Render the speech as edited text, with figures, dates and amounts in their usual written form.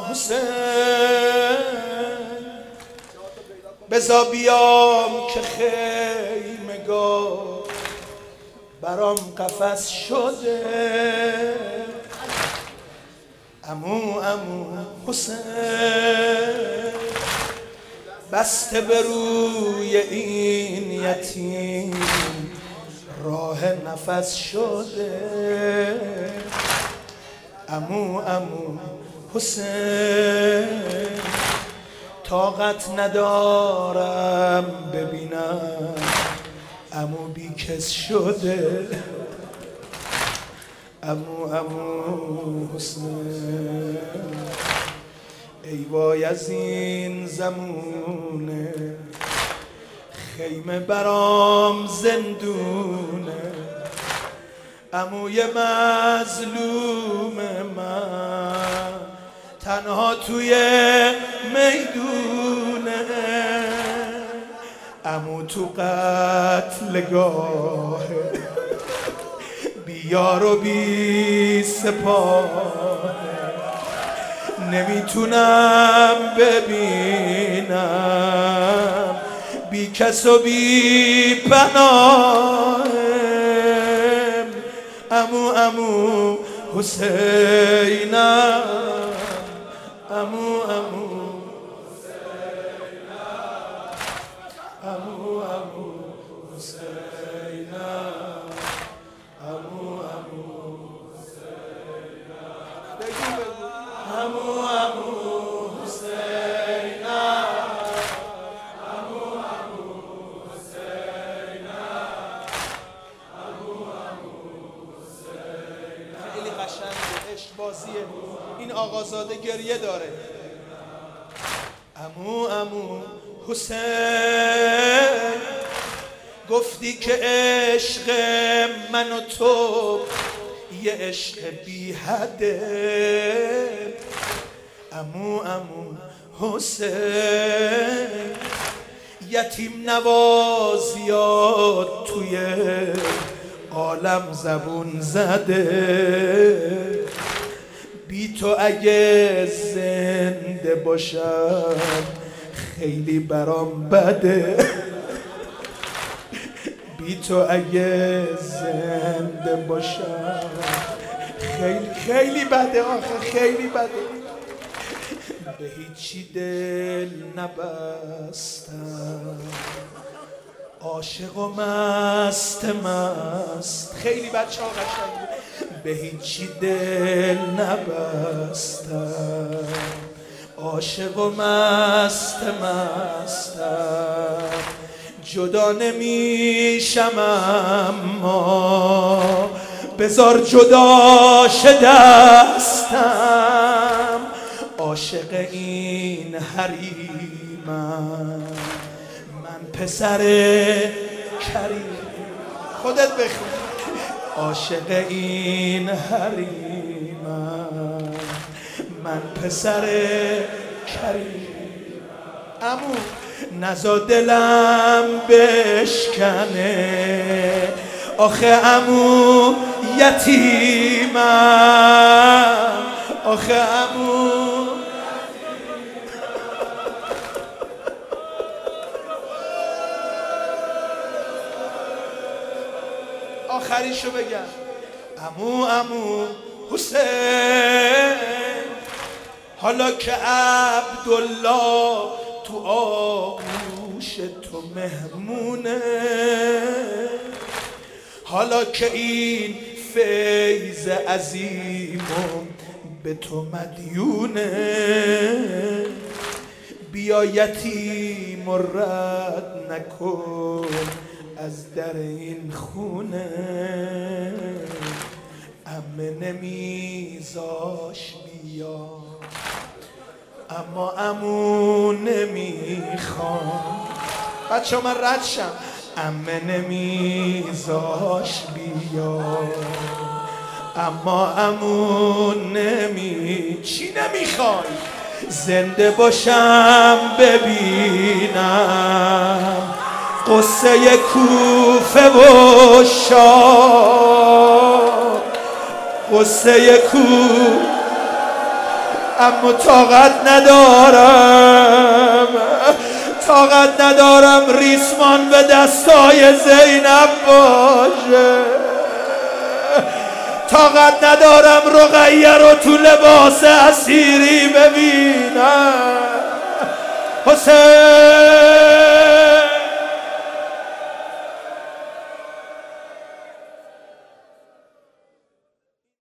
حسین بزا بیام که خیمگاه برام قفس شده عمو حسین بسته به روی این یتیم راه نفس شده عمو حسین طاقت ندارم ببینم عمو بیکس شده عمو حسین ای وای از این زمونه خیمه برام زندونه عموی مظلوم من تنها توی میدونه عمو تو قتلگاه بی یار و بی سپاه نمیتونم ببینم بی کس و بی پناه عمو حسینم عمو حسینم عمو حسینم عمو حسینم بگو عمو بازیه این آقازاده گریه داره عمو حسین گفتی که عشق من و تو یه عشق بی حده عمو حسین یتیم نوازیات توی عالم زبون زده بی تو اگه زنده باشم خیلی برام بده بی تو اگه زنده باشم خیلی بده آخه خیلی بده به هیچی دل نبستم عاشق و مست خیلی بچه ها قشنگ به هیچی دل نبستم عاشق و مستم جدا نمیشم اما بذار جدا شدستم عاشق این حریمم من پسر کریم خودت بخون عاشق این حریمم من پسر کریم عمو نزا دلم بشکنه آخه عمو یتیمم آخه عمو آخریشو بگم عمو حسین حالا که عبدالله تو آغوش تو مهمونه حالا که این فیض عظیمم به تو مدیونه بیا یتیم و رد نکن از در این خونه عمه نمیذاش بیا اما عمو نمیخوام بچه من رد شم عمه نمیذاش بیا اما عمو چی نمیخوای زنده باشم ببینم قصه کوفه و شاه قصه اما طاقت ندارم ریسمان به دستای زینب باشه. طاقت ندارم رقیه رو تو لباس اسیری ببینم. حسین